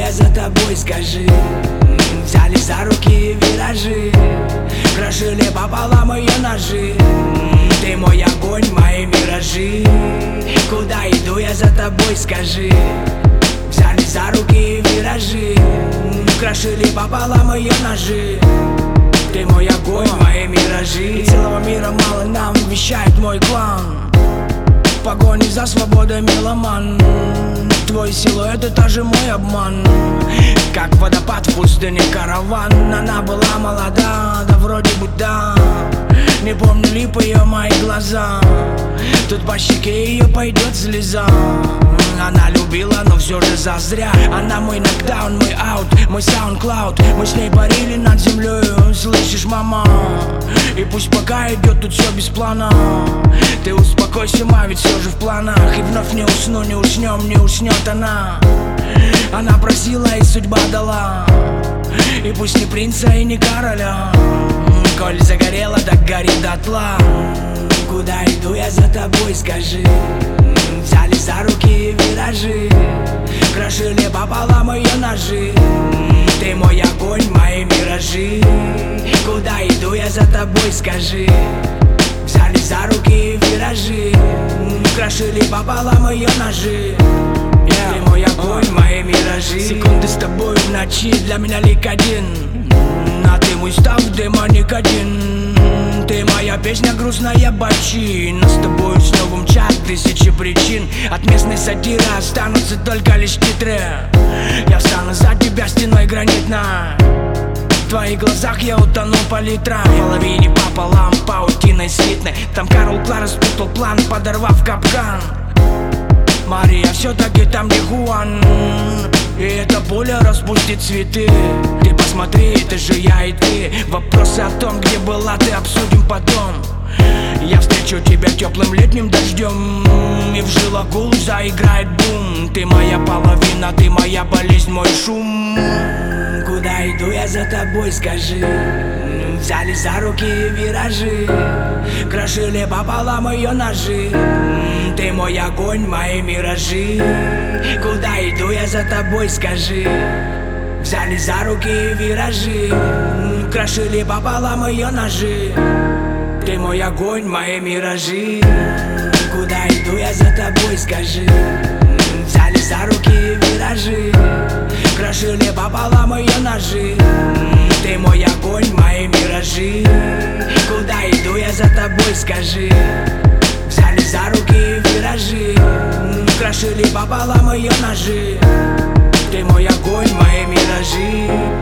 я за тобой, скажи. Взяли за руки виражи, крошили пополам ее ножи. Ты мой огонь, мои миражи. Куда иду я за тобой, скажи. Взяли за руки виражи, крошили пополам ее ножи. Ты мой огонь, мои миражи. И целого мира мало нам, вещает мой клан. В погоне за свободой меломан. Твой силуэт — это же мой обман. Как водопад в пустыне караван. Она была молода, да вроде бы да. Не помню, липы ее мои глаза. Тут по щеке ее пойдет слеза. Она любила, но все же зазря. Она мой нокдаун, мой аут, мой саундклауд. Мы с ней парили над землей, слышишь, мама? И пусть пока идет тут все без плана. Ты успокойся, ма, ведь все же в планах. И вновь не усну, не уснем, не уснет она. Она просила, и судьба дала. И пусть не принца и не короля. Коль загорела, так гори дотла. Куда иду я за тобой, скажи. Взяли за руки виражи, крошили пополам ее ножи. Ты мой огонь, мои миражи. Куда иду я за тобой, скажи. Взяли за руки виражи, крошили пополам ее ножи. Ты мой огонь, мои миражи. Секунды с тобой в ночи для меня лик один. А ты мой став, демоник один. Ты моя песня, грустная бочина. С тобой снова мчат тысячи причин. От местной сатиры останутся только лишь титры. Я встану за тебя стеной гранитной. В твоих глазах я утону по литрам. В половине пополам, паутиной слитной. Там Карл Кларк спутал план, подорвав капкан. Мария все-таки там, где Хуан. И эта пуля распустит цветы. Ты посмотри, это же я и ты. Вопросы о том, где была ты, обсудим потом. Я встречу тебя теплым летним дождем. И в жилах гул заиграет бум. Ты моя половина, ты моя болезнь, мой шум. Куда иду я за тобой, скажи. Взяли за руки виражи, крошили пополам ее ножи. Ты мой огонь, мои миражи. Куда иду я за тобой, скажи. Взяли за руки виражи, крошили пополам ее ножи. Ты мой огонь, мои миражи. Куда иду я за тобой, скажи. Взяли за руки виражи, крошили пополам ее ножи. Ты мой огонь, мои миражи. Куда иду я за тобой, скажи. Взяли за руки виражи, крошили пополам ее ножи. Ты мой огонь, мои миражи.